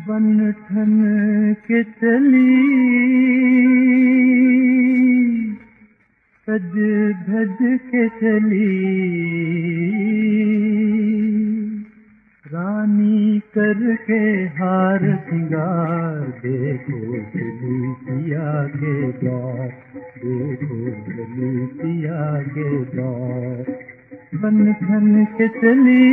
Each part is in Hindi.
बन ठन के चली, सज धज के चली, रानी करके हार सिंगार, देखो चली पिया के द्वार, देखो चली पिया के द्वार। बन ठन के चली,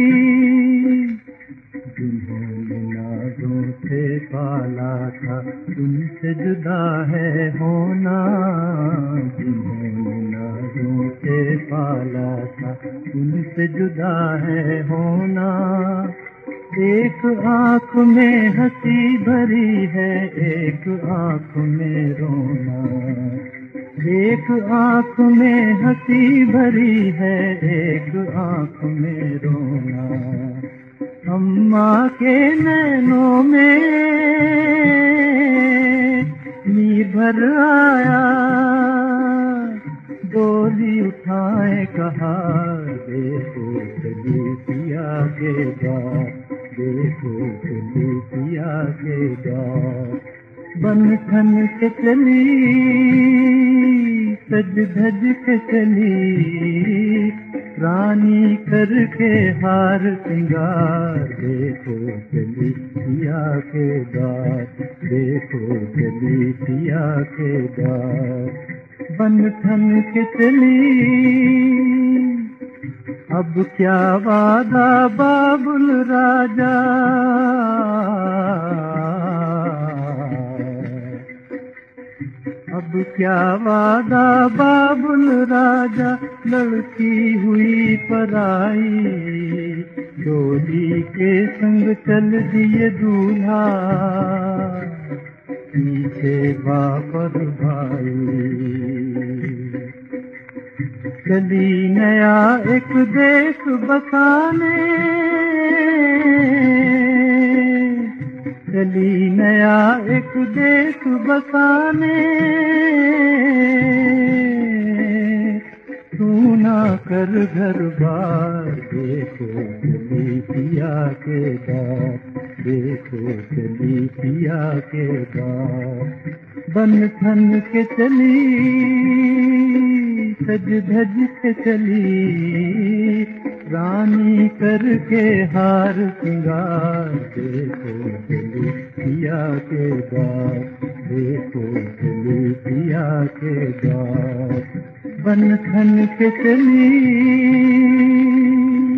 जिन्होंने नाज़ों से पाला था, तुमसे जुदा है होना, जिन्होंने नाज़ों से पाला था, तुमसे जुदा है होना। एक आँख में हंसी भरी है, एक आँख में रोना, एक आँख में हंसी भरी है, एक आँख में रोना। अम्मा के नैनों में नीर भर आया, डोली उठाए कहा, देखो चली पिया के द्वार, देखो चली पिया के द्वार। बन ठन के चली, सज धज के चली, रानी करके हार सिंगार, देखो चली पिया के द्वार, देखो चली पिया के द्वार। बन ठन के चली, अब क्या वादा बाबुल राजा, अब क्या वादा बाबुल राजा, लड़की हुई पराई, डोली के संग चल दिए दूल्हा, पीछे बापर भाई। चली नया एक देश बसाने, चली नया एक देश बसाने, तू ना कर घर बार, देखो चली पिया के द्वार, देखो चली पिया के द्वार। बन ठन के चली, सज धज के चली, रानी करके हार सिंगार, देखो चली पिया के द्वार, देखो चली पिया के द्वार। बन ठन के चली।